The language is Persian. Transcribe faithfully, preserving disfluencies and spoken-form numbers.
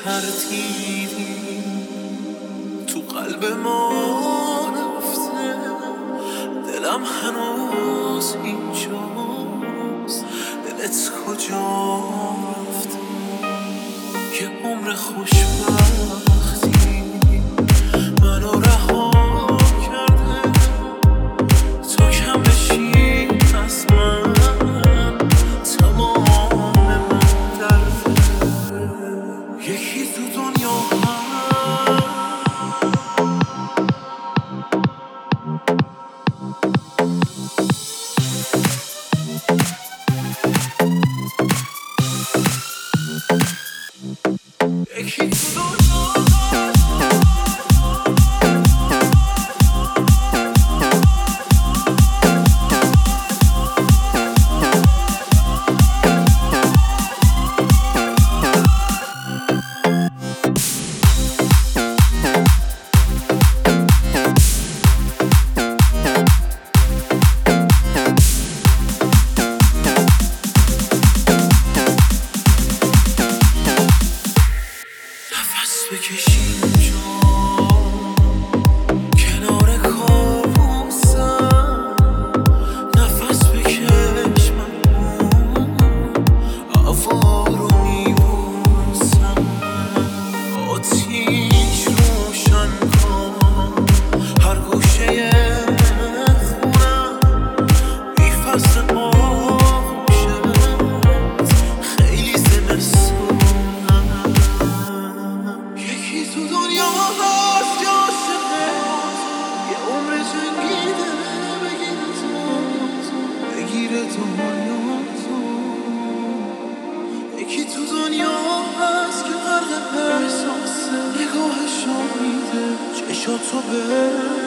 تردیدی تو قلب ما رفته، دلم هنوز اینجاست، دلت کجا رفته؟ یه عمر خوشبختی منو رها کرده، تو کم بشی از من تمام من درده. یکی تو دنیا یکی تو بکشیم جا کنار کابوسم، نفس بکش من هوا رو میبوسم، آتیش روشن کن هر گوشه خونم، بی فصل آغوشت خیلی زمستون. تو دنیا هست که عاشقه، یه عمر جنگیده بگیره تو بگیره دنیا تو. یکی تو دنیا هست که غرق احساسه، نگاهش میده چشاتو به